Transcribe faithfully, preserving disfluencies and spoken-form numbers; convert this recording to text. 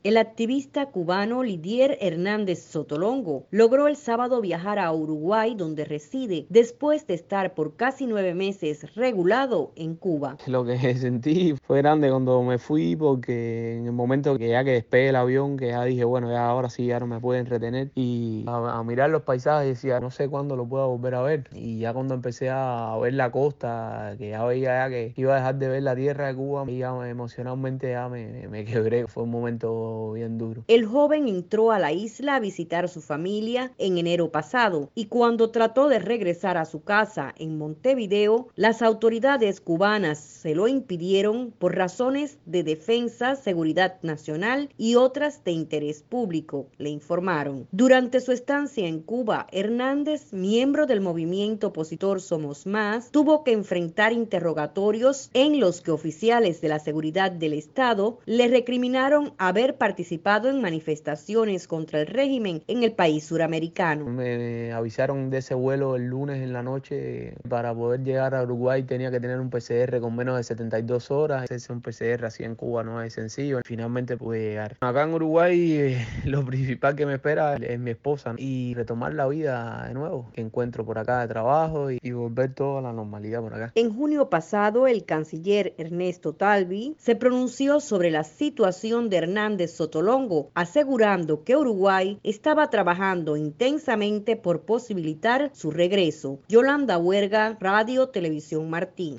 El activista cubano Lidier Hernández Sotolongo logró el sábado viajar a Uruguay, donde reside, después de estar por casi nueve meses regulado en Cuba. Lo que sentí fue grande cuando me fui, porque en el momento que ya que despegué el avión, que ya dije, bueno, ya ahora sí, ya no me pueden retener, y a, a mirar los paisajes decía, no sé cuándo lo pueda volver a ver. Y ya cuando empecé a ver la costa, que ya veía ya que iba a dejar de ver la tierra de Cuba, y ya emocionalmente ya me, me quebré. Fue un momento bien duro. El joven entró a la isla a visitar a su familia en enero pasado y cuando trató de regresar a su casa en Montevideo, las autoridades cubanas se lo impidieron por razones de defensa, seguridad nacional y otras de interés público, le informaron. Durante su estancia en Cuba, Hernández, miembro del movimiento opositor Somos Más, tuvo que enfrentar interrogatorios en los que oficiales de la seguridad del Estado le recriminaron haber participado en manifestaciones contra el régimen en el país suramericano. Me avisaron de ese vuelo el lunes en la noche. Para poder llegar a Uruguay tenía que tener un P C R con menos de setenta y dos horas. Ese un P C R así en Cuba no es sencillo. Finalmente pude llegar. Acá en Uruguay eh, lo principal que me espera es mi esposa y retomar la vida de nuevo que encuentro por acá de trabajo y, y volver toda a la normalidad por acá. En junio pasado, el canciller Ernesto Talvi se pronunció sobre la situación de Hernández Sotolongo, asegurando que Uruguay estaba trabajando intensamente por posibilitar su regreso. Yolanda Huerga, Radio Televisión Martín.